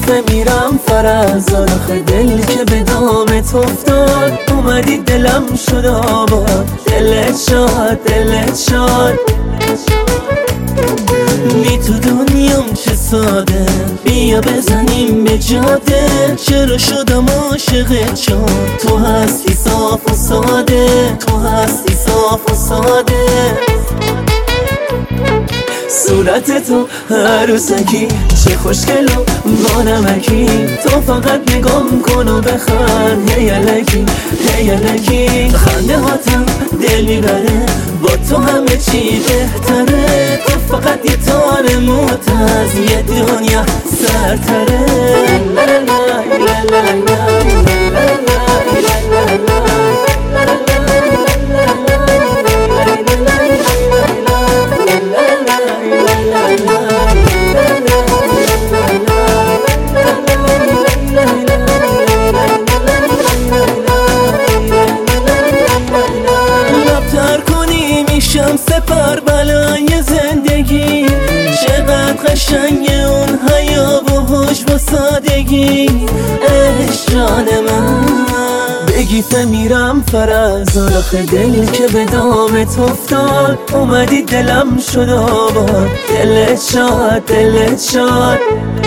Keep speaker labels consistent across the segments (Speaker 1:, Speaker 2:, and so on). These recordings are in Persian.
Speaker 1: میرم فرزان، آخه دل که به دامت افتاد، اومدی دلم شد آباد. دلت شاد دلت شاد، بی تو دنیام چه ساده، بیا بزنیم به جاده. چرا شدم عاشقت چون تو هستی صاف و ساده، تو هستی صاف و ساده. صورت تو عروسکی چه خوشگل و با نمکی، تو فقط نگام کن و بخند. هی الکی هی الکی، خنده هاتم دل میبره، با تو همه چی بهتره. تو فقط یه تار موت از یه دنیا سرتره. میشم سپر بلای زندگی، چقدر قشنگه اون حیا و هوش و سادگی. جان من بگی میرم فرزان، آخه دل که به دامت افتاد، اومدی دلم شد آباد. دلت شاد دلت شاد،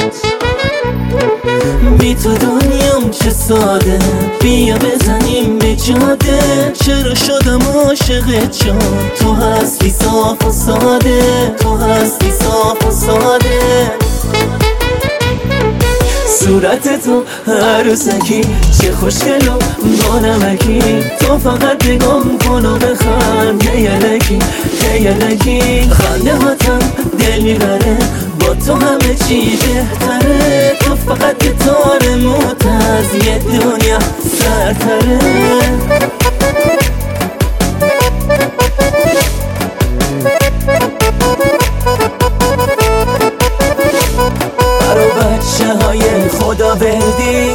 Speaker 1: بی تو دنیام چه ساده، بیا بزنیم به جاده. چرا شدم عاشقت چون تو هستی صاف و ساده، تو هستی صاف و ساده. صورت تو عروسکی چه خوشگل و با نمکی، تو فقط نگام کن و بخند. هی الکی هی الکی، خنده هاتم دل میبره، با تو همه چی بهتره. تو فقط یه تار موت از یه دنیا سرتره. برو بچه های خدا بردی،